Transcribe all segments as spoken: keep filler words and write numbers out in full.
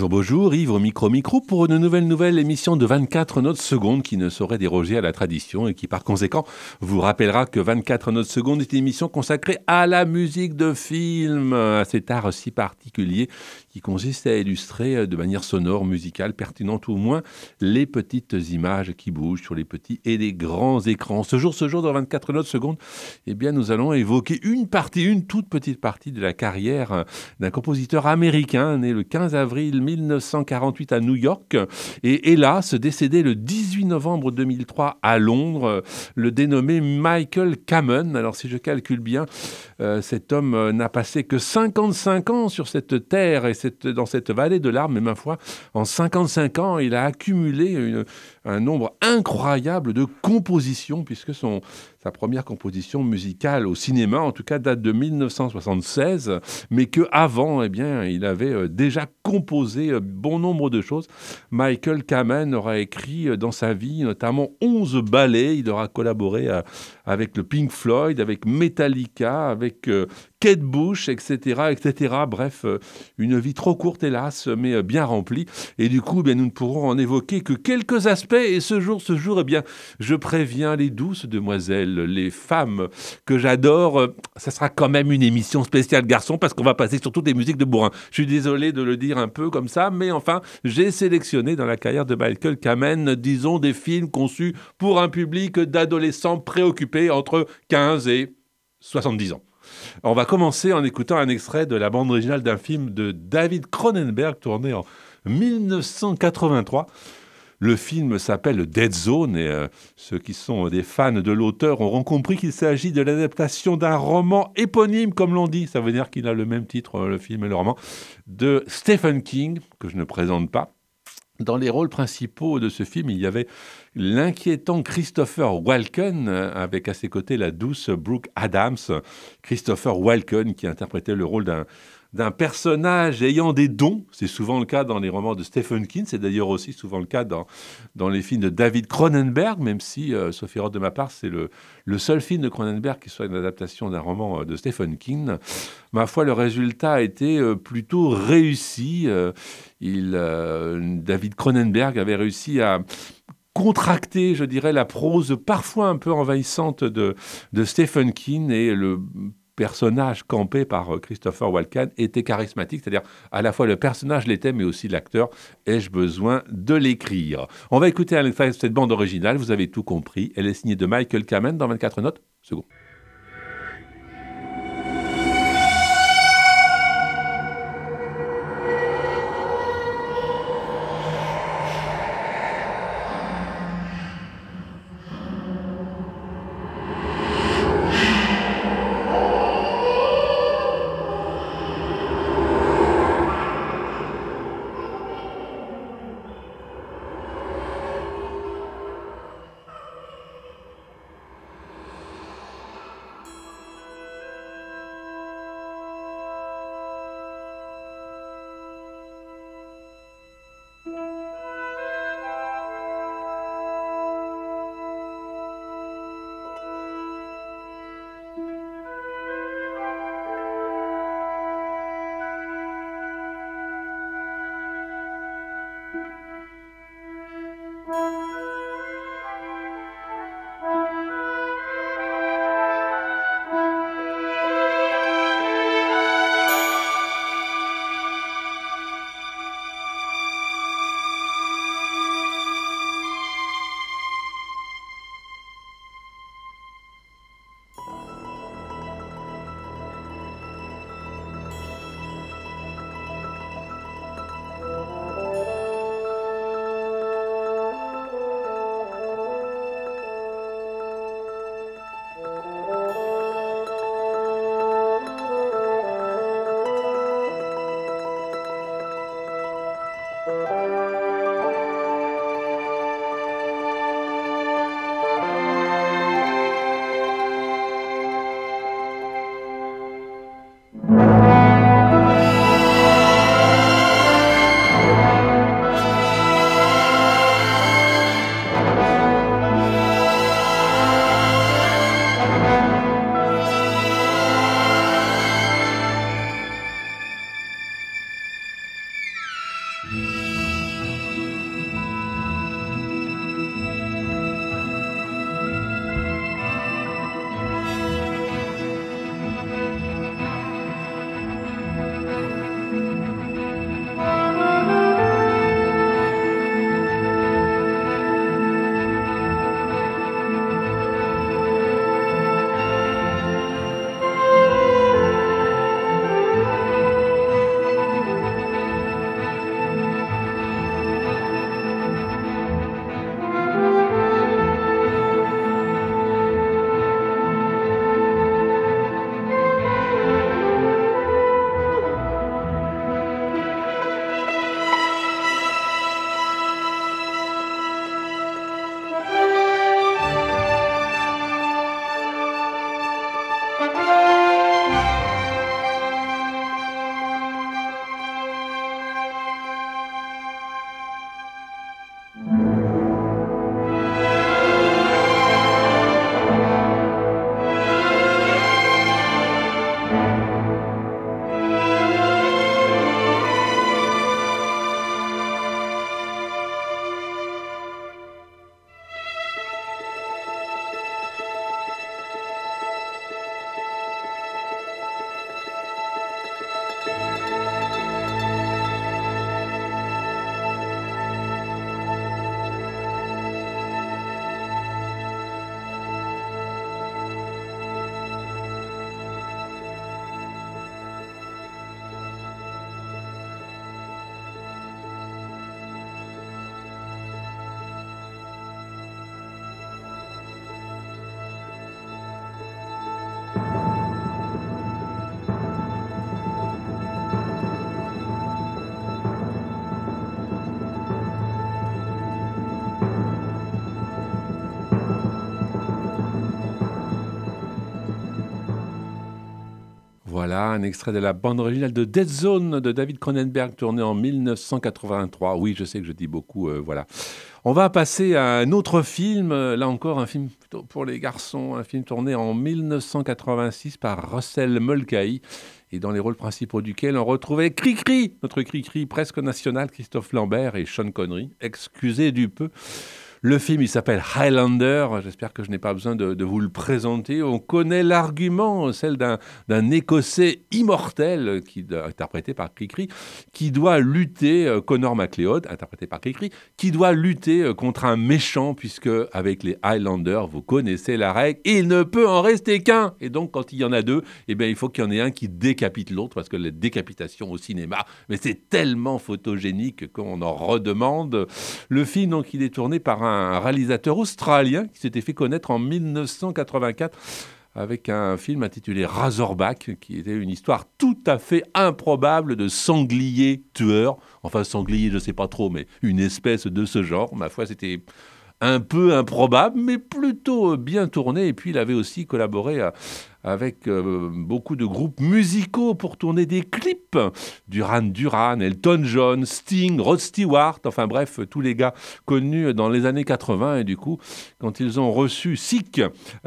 Bonjour, bonjour, Yves au micro-micro pour une nouvelle nouvelle émission de vingt-quatre notes secondes qui ne saurait déroger à la tradition et qui par conséquent vous rappellera que vingt-quatre notes secondes est une émission consacrée à la musique de film, à cet art si particulier qui consiste à illustrer de manière sonore, musicale, pertinente ou au moins les petites images qui bougent sur les petits et les grands écrans. Ce jour, ce jour, dans vingt-quatre notes secondes, eh bien, nous allons évoquer une partie, une toute petite partie de la carrière d'un compositeur américain né le quinze avril mille neuf cent quarante-huit à New York et hélas décédé le dix-huit novembre deux mille trois à Londres, le dénommé Michael Kamen. Alors si je calcule bien, euh, cet homme euh, n'a passé que cinquante-cinq ans sur cette terre et cette, dans cette vallée de larmes, mais ma foi, en cinquante-cinq ans, il a accumulé une, un nombre incroyable de compositions puisque son, sa première composition musicale au cinéma, en tout cas, date de mille neuf cent soixante-seize, mais qu'avant, eh bien, il avait déjà composé bon nombre de choses. Michael Kamen aura écrit dans sa vie notamment onze ballets. Il aura collaboré avec le Pink Floyd, avec Metallica, avec Kate Bush, et cetera, et cetera. Bref, une vie trop courte, hélas, mais bien remplie. Et du coup, eh bien, nous ne pourrons en évoquer que quelques aspects. Et ce jour, ce jour, eh bien, je préviens les douces demoiselles, les femmes que j'adore, ça sera quand même une émission spéciale garçon parce qu'on va passer surtout des musiques de bourrin. Je suis désolé de le dire un peu comme ça, mais enfin, j'ai sélectionné dans la carrière de Michael Kamen, disons, des films conçus pour un public d'adolescents préoccupés entre quinze et soixante-dix ans. On va commencer en écoutant un extrait de la bande originale d'un film de David Cronenberg tourné en mille neuf cent quatre-vingt-trois. Le film s'appelle Dead Zone et euh, ceux qui sont des fans de l'auteur auront compris qu'il s'agit de l'adaptation d'un roman éponyme, comme l'on dit. Ça veut dire qu'il a le même titre, le film et le roman, de Stephen King, que je ne présente pas. Dans les rôles principaux de ce film, il y avait l'inquiétant Christopher Walken, avec à ses côtés la douce Brooke Adams. Christopher Walken qui interprétait le rôle d'un d'un personnage ayant des dons. C'est souvent le cas dans les romans de Stephen King, c'est d'ailleurs aussi souvent le cas dans, dans les films de David Cronenberg, même si, euh, sauf erreur de ma part, c'est le, le seul film de Cronenberg qui soit une adaptation d'un roman de Stephen King. Ma foi, le résultat a été euh, plutôt réussi. Euh, il, euh, David Cronenberg avait réussi à contracter, je dirais, la prose parfois un peu envahissante de, de Stephen King et le personnage campé par Christopher Walken était charismatique, c'est-à-dire à la fois le personnage l'était, mais aussi l'acteur. Ai-je besoin de l'écrire? On va écouter un extrait de cette bande originale, vous avez tout compris. Elle est signée de Michael Kamen dans vingt-quatre notes secondes. Voilà un extrait de la bande originale de Dead Zone de David Cronenberg, tourné en mille neuf cent quatre-vingt-trois. Oui, je sais que je dis beaucoup, euh, voilà. On va passer à un autre film, euh, là encore un film plutôt pour les garçons, un film tourné en mille neuf cent quatre-vingt-six par Russell Mulcahy, et dans les rôles principaux duquel on retrouvait Cricri, notre Cricri presque national, Christophe Lambert et Sean Connery. Excusez du peu. Le film, il s'appelle Highlander. J'espère que je n'ai pas besoin de, de vous le présenter. On connaît l'argument, celle d'un, d'un Écossais immortel, qui, interprété par Cricri, qui doit lutter, euh, Connor MacLeod, interprété par Cricri, qui doit lutter euh, contre un méchant, puisque avec les Highlanders, vous connaissez la règle, il ne peut en rester qu'un. Et donc, quand il y en a deux, eh bien, il faut qu'il y en ait un qui décapite l'autre, parce que la décapitation au cinéma, mais c'est tellement photogénique qu'on en redemande. Le film, donc, il est tourné par un un réalisateur australien qui s'était fait connaître en mille neuf cent quatre-vingt-quatre avec un film intitulé Razorback, qui était une histoire tout à fait improbable de sanglier tueur. Enfin, sanglier, je ne sais pas trop, mais une espèce de ce genre. Ma foi, c'était un peu improbable, mais plutôt bien tourné. Et puis, il avait aussi collaboré à, avec euh, beaucoup de groupes musicaux pour tourner des clips. Duran Duran, Elton John, Sting, Rod Stewart, enfin bref, tous les gars connus dans les années quatre-vingts. Et du coup, quand ils ont reçu Sick,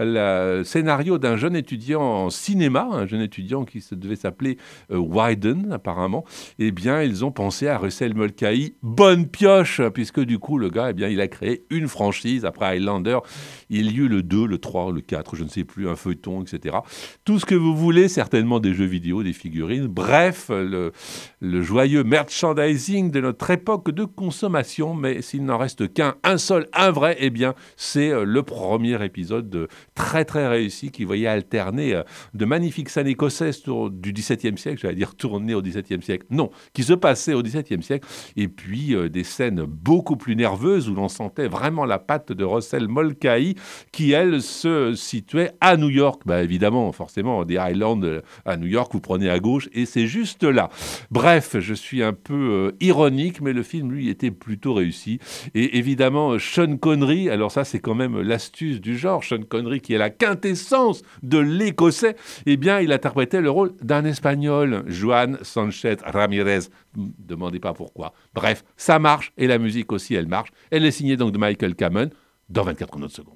le scénario d'un jeune étudiant en cinéma, un jeune étudiant qui se devait s'appeler euh, Wyden apparemment, eh bien, ils ont pensé à Russell Mulcahy. Bonne pioche, puisque du coup, le gars, eh bien, il a créé une franchise. Après Highlander, il y eut le deux, le trois, le quatre, je ne sais plus, un feuilleton, et cetera. Tout ce que vous voulez, certainement des jeux vidéo, des figurines, bref, le, le joyeux merchandising de notre époque de consommation. Mais s'il n'en reste qu'un, un seul, un vrai, eh bien, c'est le premier épisode de, très très réussi qui voyait alterner de magnifiques scènes écossaises du dix-septième siècle, j'allais dire tournées au dix-septième siècle, non, qui se passaient au dix-septième siècle, et puis euh, des scènes beaucoup plus nerveuses où l'on sentait vraiment la patte de Russell Mulcahy qui, elle, se situait à New York. Bah, évidemment, forcément, des Highlands à New York, vous prenez à gauche et c'est juste là. Bref, je suis un peu euh, ironique, mais le film, lui, était plutôt réussi. Et évidemment, Sean Connery, alors ça, c'est quand même l'astuce du genre. Sean Connery, qui est la quintessence de l'Écossais, eh bien, il interprétait le rôle d'un Espagnol, Juan Sanchez Ramirez. Ne demandez pas pourquoi. Bref, ça marche et la musique aussi, elle marche. Elle est signée donc de Michael Kamen dans vingt-quatre chronos de seconde.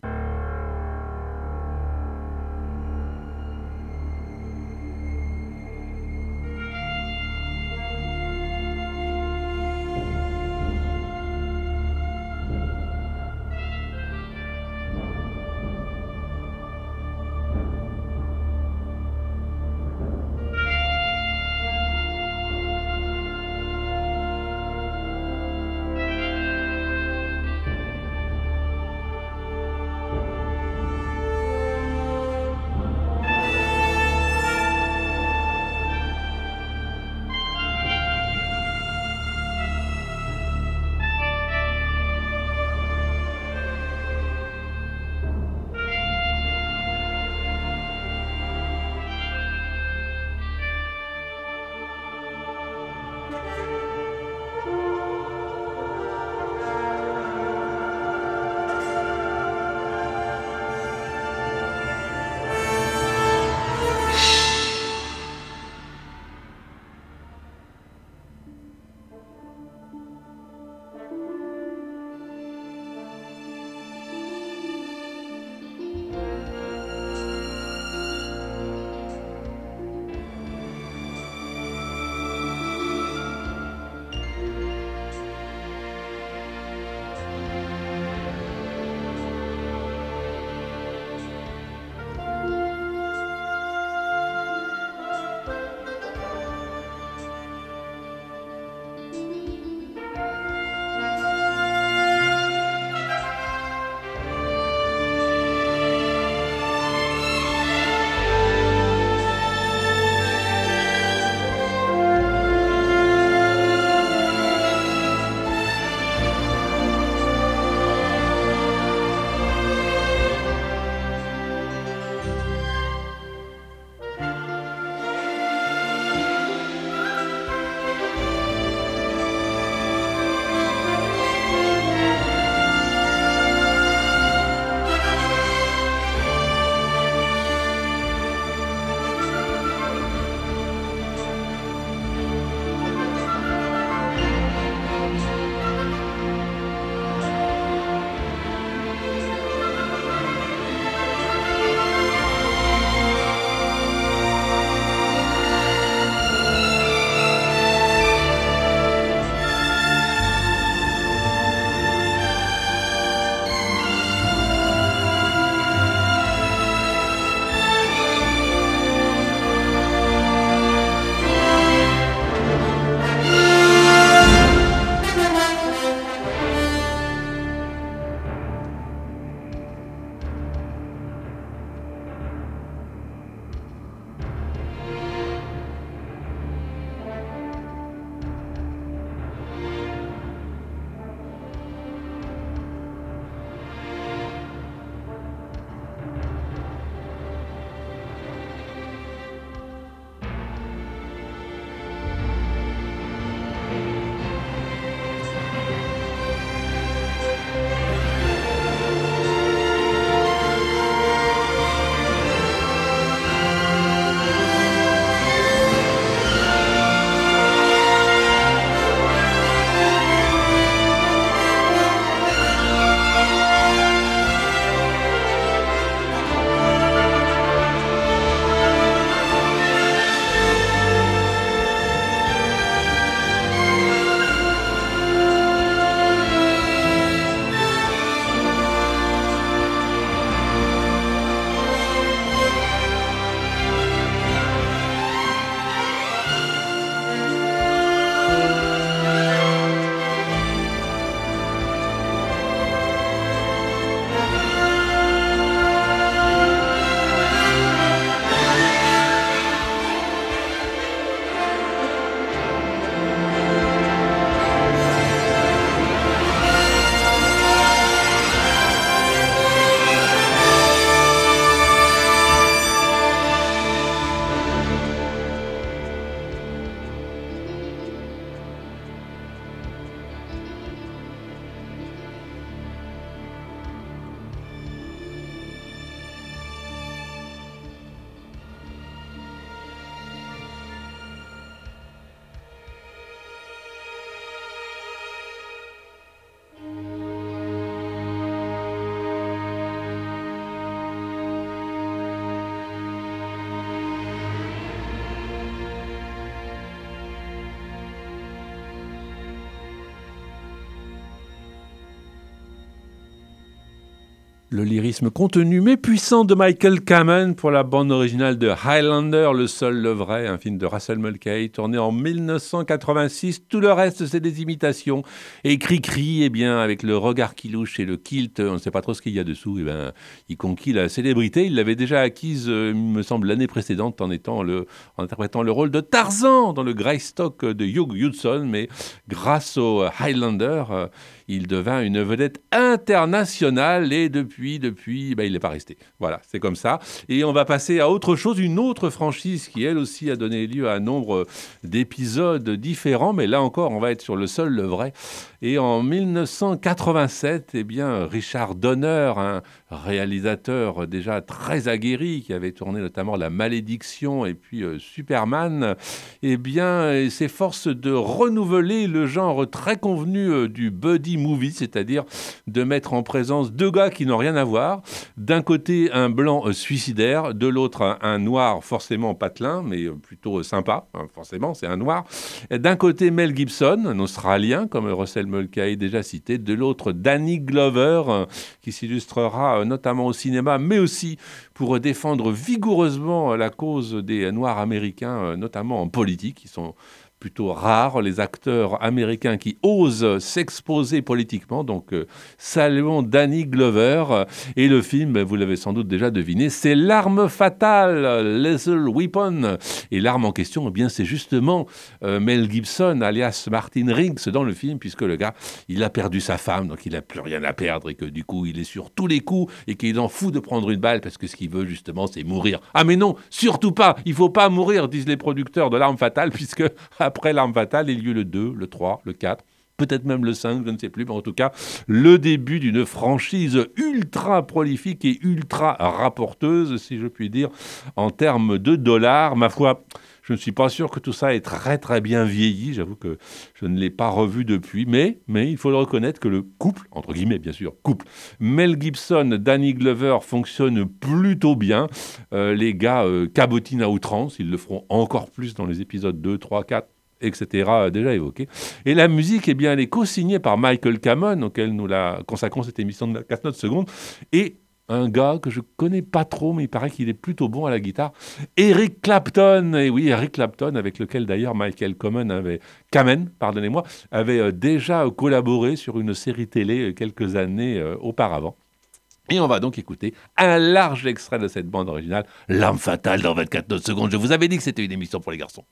Le lyrisme contenu mais puissant de Michael Kamen pour la bande originale de Highlander, le seul, le vrai, un film de Russell Mulcahy tourné en mille neuf cent quatre-vingt-six. Tout le reste, c'est des imitations. Et Cri-Cri, eh bien, avec le regard qui louche et le kilt, on ne sait pas trop ce qu'il y a dessous, eh bien, il conquit la célébrité. Il l'avait déjà acquise, euh, il me semble, l'année précédente en, étant le, en interprétant le rôle de Tarzan dans le Greystock de Hugh Hudson. Mais grâce au Highlander, euh, il devint une vedette internationale et depuis, depuis, ben, il n'est pas resté. Voilà, c'est comme ça. Et on va passer à autre chose, une autre franchise qui, elle aussi, a donné lieu à un nombre d'épisodes différents. Mais là encore, on va être sur le seul, le vrai. Et en mille neuf cent quatre-vingt-sept, eh bien, Richard Donner, un réalisateur déjà très aguerri, qui avait tourné notamment La Malédiction et puis euh, Superman, eh bien, s'efforce de renouveler le genre très convenu euh, du buddy movie, c'est-à-dire de mettre en présence deux gars qui n'ont rien à voir. D'un côté, un blanc euh, suicidaire, de l'autre, un, un noir forcément patelin, mais euh, plutôt euh, sympa, hein, forcément, c'est un noir. D'un côté, Mel Gibson, un Australien, comme Russell Mulcahy déjà cité, de l'autre, Danny Glover, euh, qui s'illustrera euh, notamment au cinéma, mais aussi pour défendre vigoureusement la cause des Noirs américains, euh, notamment en politique, qui sont plutôt rares, les acteurs américains qui osent s'exposer politiquement. Donc, euh, saluons Danny Glover. Et le film, vous l'avez sans doute déjà deviné, c'est L'arme fatale, Lethal Weapon. Et l'arme en question, eh bien, c'est justement euh, Mel Gibson, alias Martin Riggs, dans le film, puisque le gars, il a perdu sa femme, donc il n'a plus rien à perdre, et que du coup, il est sur tous les coups, et qu'il en fout de prendre une balle, parce que ce qu'il veut, justement, c'est mourir. Ah mais non, surtout pas, il ne faut pas mourir, disent les producteurs de L'arme fatale, puisque après L'arme fatale, il y a eu le deux, le trois, le quatre, peut-être même le cinq, je ne sais plus, mais en tout cas, le début d'une franchise ultra prolifique et ultra rapporteuse, si je puis dire, en termes de dollars. Ma foi, je ne suis pas sûr que tout ça ait très très bien vieilli, j'avoue que je ne l'ai pas revu depuis, mais, mais il faut le reconnaître que le couple, entre guillemets bien sûr, couple, Mel Gibson, Danny Glover fonctionne plutôt bien. Euh, les gars euh, cabotinent à outrance, ils le feront encore plus dans les épisodes deux, trois, quatre, et cetera, déjà évoqué. Et la musique, eh bien, elle est co-signée par Michael Kamen, auquel nous la consacrons cette émission de quatre notes secondes, et un gars que je connais pas trop, mais il paraît qu'il est plutôt bon à la guitare, Eric Clapton. Et oui, Eric Clapton, avec lequel d'ailleurs Michael Kamen avait, Kamen, pardonnez-moi, avait euh, déjà collaboré sur une série télé euh, quelques années euh, auparavant. Et on va donc écouter un large extrait de cette bande originale, L'arme fatale, dans vingt-quatre notes secondes. Je vous avais dit que c'était une émission pour les garçons.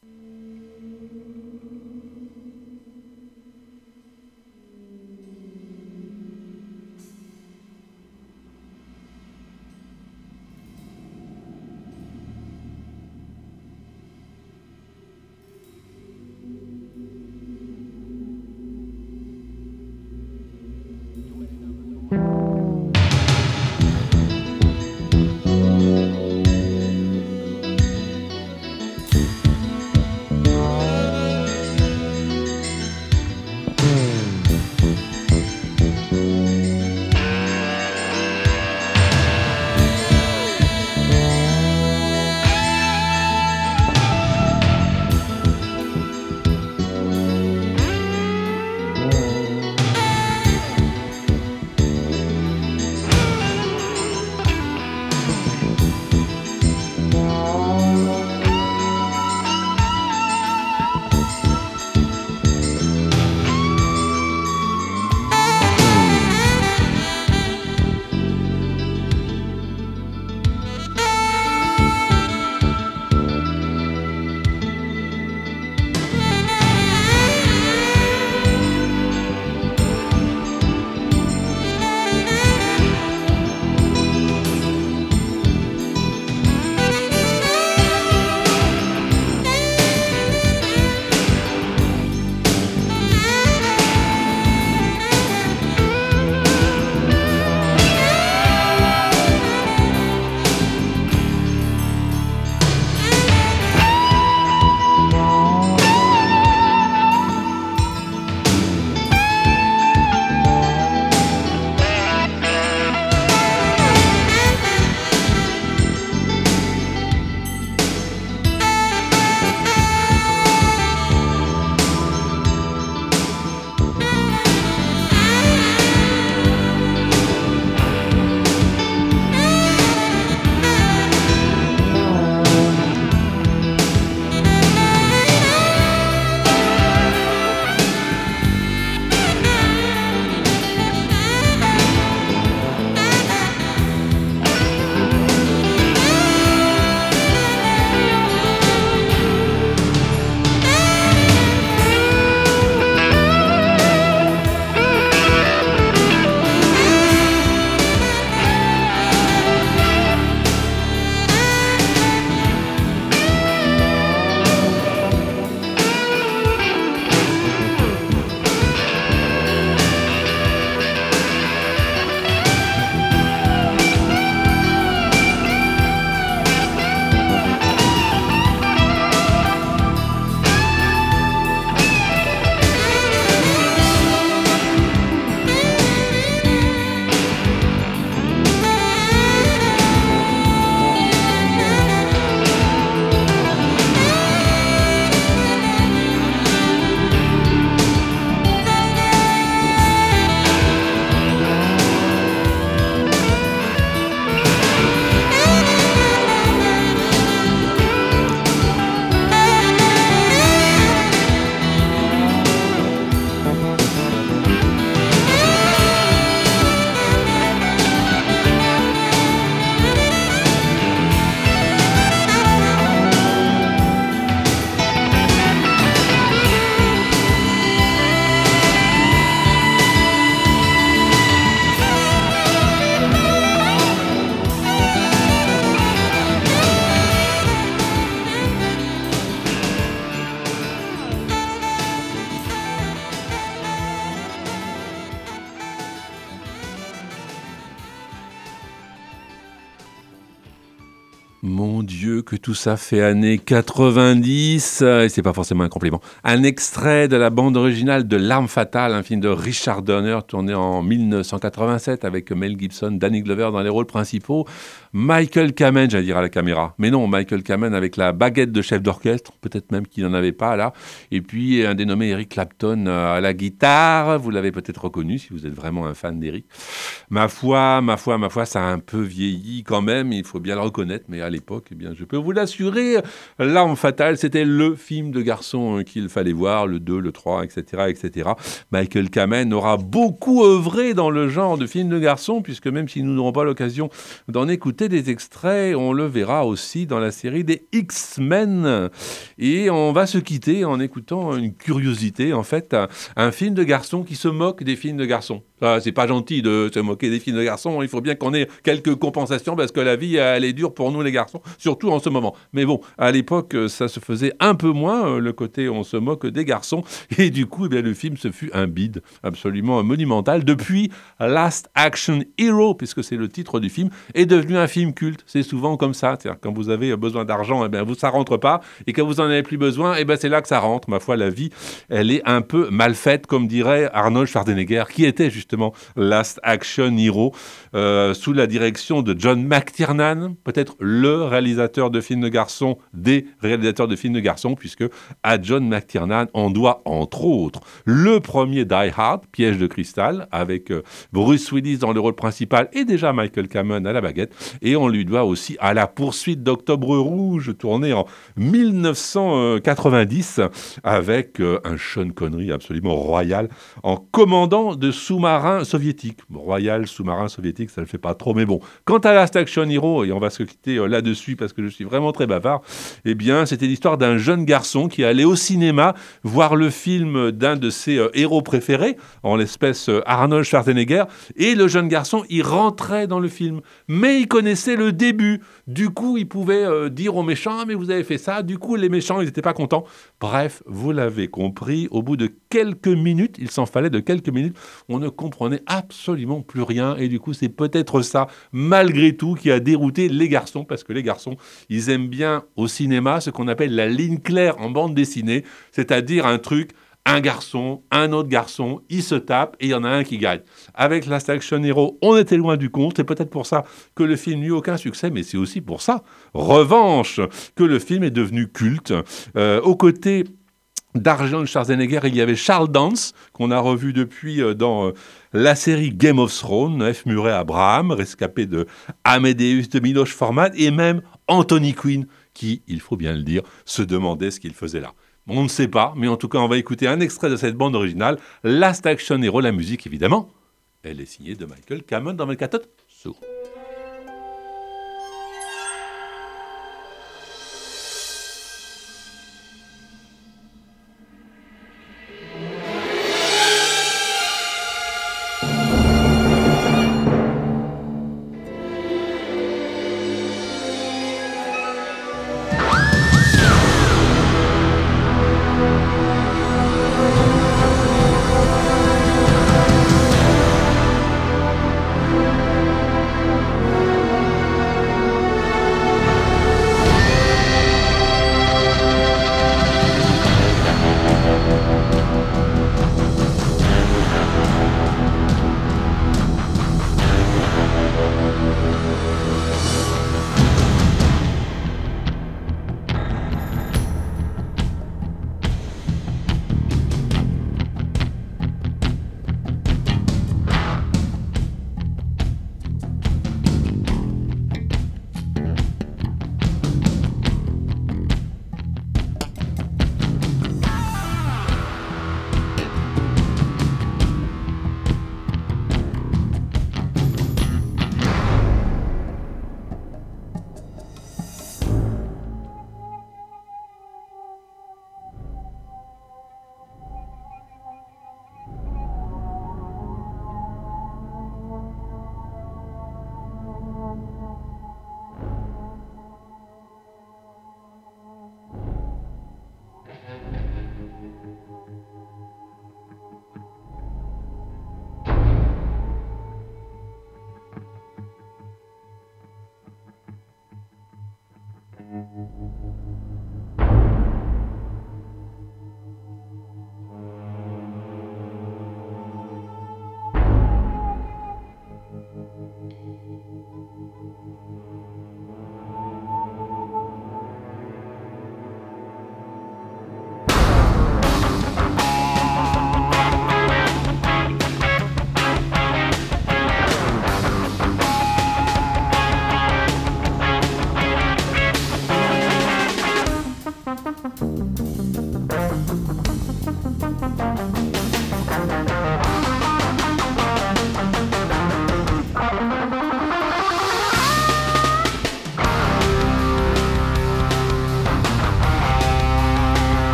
Mon Dieu, que tout ça fait années quatre-vingt-dix, euh, et c'est pas forcément un compliment. Un extrait de la bande originale de L'Arme fatale, un film de Richard Donner tourné en mille neuf cent quatre-vingt-sept avec Mel Gibson, Danny Glover dans les rôles principaux, Michael Kamen, j'allais dire à la caméra, mais non, Michael Kamen avec la baguette de chef d'orchestre, peut-être même qu'il n'en avait pas là, et puis un dénommé Eric Clapton euh, à la guitare, vous l'avez peut-être reconnu si vous êtes vraiment un fan d'Eric. Ma foi, ma foi, ma foi, ça a un peu vieilli quand même, il faut bien le reconnaître, mais à l'époque, eh bien, je peux vous l'assurer, L'Arme fatale, c'était le film de garçon qu'il fallait voir, le deux, le trois, et cetera, et cetera. Michael Kamen aura beaucoup œuvré dans le genre de film de garçon, puisque même si nous n'aurons pas l'occasion d'en écouter des extraits, on le verra aussi dans la série des X-Men. Et on va se quitter en écoutant une curiosité, en fait, un, un film de garçon qui se moque des films de garçons. Ça, c'est pas gentil de se moquer des films de garçons, il faut bien qu'on ait quelques compensations, parce que la vie, elle est dure pour nous les garçons, surtout en ce moment. Mais bon, à l'époque, ça se faisait un peu moins, le côté on se moque des garçons, et du coup, eh bien, le film, ce fut un bide absolument monumental. Depuis, Last Action Hero, puisque c'est le titre du film, est devenu un film culte. C'est souvent comme ça, c'est-à-dire, quand vous avez besoin d'argent, eh bien, vous, ça rentre pas, et quand vous en avez plus besoin, eh bien, c'est là que ça rentre. Ma foi, la vie, elle est un peu mal faite, comme dirait Arnold Schwarzenegger, qui était justement Last Action Hero, euh, sous la direction de John McTiernan, peut-être le réalisateur de films de garçons, des réalisateurs de films de garçons, puisque à John McTiernan, on doit entre autres le premier Die Hard, Piège de cristal, avec euh, Bruce Willis dans le rôle principal et déjà Michael Kamen à la baguette, et on lui doit aussi à La poursuite d'Octobre Rouge, tourné en mille neuf cent quatre-vingt-dix, avec euh, un Sean Connery absolument royal, en commandant de sous-marin soviétique. Royal, sous-marin soviétique, ça ne le fait pas trop, mais bon. Quant à Last Action Hero, et on va se quitter euh, là-dessus parce que je suis vraiment très bavard, eh bien, c'était l'histoire d'un jeune garçon qui allait au cinéma voir le film d'un de ses euh, héros préférés, en l'espèce euh, Arnold Schwarzenegger, et le jeune garçon, il rentrait dans le film, mais il connaissait le début. Du coup, il pouvait euh, dire aux méchants, ah, mais vous avez fait ça. Du coup, les méchants, ils n'étaient pas contents. Bref, vous l'avez compris, au bout de quelques minutes, il s'en fallait de quelques minutes, on ne comprenait absolument plus rien. Et du coup, c'est peut-être ça, malgré tout, qui a dérouté les garçons, parce que les garçons, ils aiment bien au cinéma ce qu'on appelle la ligne claire en bande dessinée, c'est-à-dire un truc, un garçon, un autre garçon, ils se tapent et il y en a un qui gagne. Avec Last Action Hero, on était loin du compte. C'est peut-être pour ça que le film n'eut aucun succès, mais c'est aussi pour ça, revanche, que le film est devenu culte. Euh, aux côtés d'Arnold Schwarzenegger, il y avait Charles Dance, qu'on a revu depuis euh, dans euh, la série Game of Thrones, F. Murray Abraham, rescapé de Amadeus de Miloš Forman, et même Anthony Quinn, qui, il faut bien le dire, se demandait ce qu'il faisait là. On ne sait pas, mais en tout cas, on va écouter un extrait de cette bande originale, Last Action Hero, la musique évidemment. Elle est signée de Michael Kamen dans vingt-quatre secondes.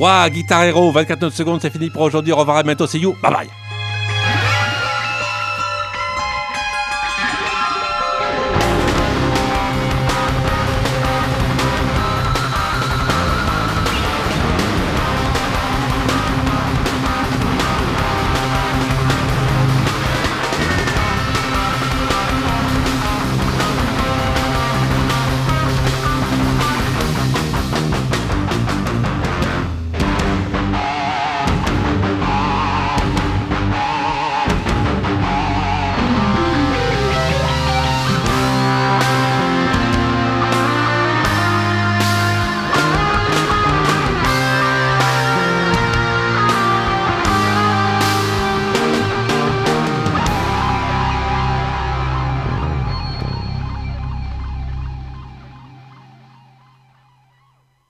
Waouh, Guitar Hero, vingt-quatre notes secondes, c'est fini pour aujourd'hui. Au revoir, à bientôt, see you, bye bye.